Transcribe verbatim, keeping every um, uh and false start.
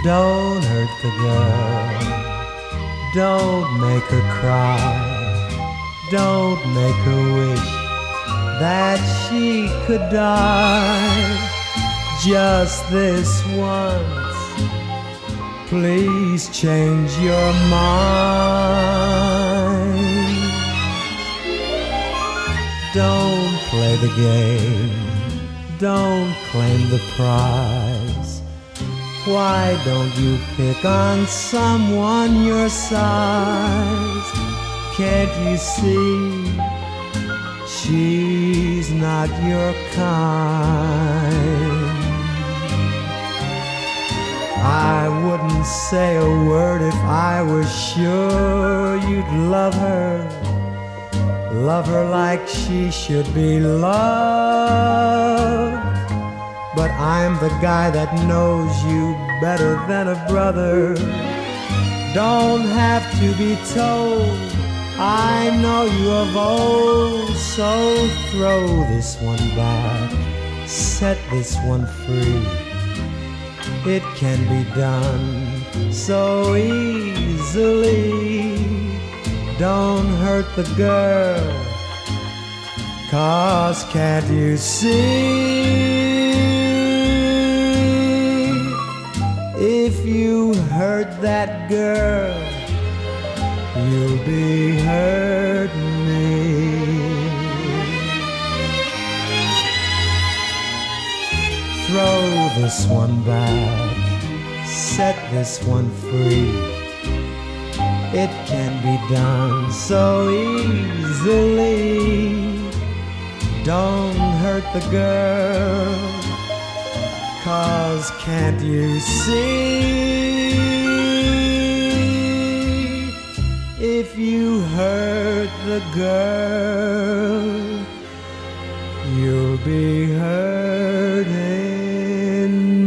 Don't hurt the girl, don't make her cry, don't make her wish that she could die. Just this once, please change your mind. Don't play the game, don't claim the prize. Why don't you pick on someone your size? Can't you see she's not your kind? I wouldn't say a word if I were sure you'd love her. Love her like she should be loved. But I'm the guy that knows you better than a brother. Don't have to be told, I know you of old. So throw this one back, set this one free. It can be done so easily. Don't hurt the girl, 'cause can't you see? If you hurt that girl, you'll be hurting me. Throw this one back, set this one free. It can be done so easily. Don't hurt the girl, 'cause can't you see? If you hurt the girl, you'll be hurting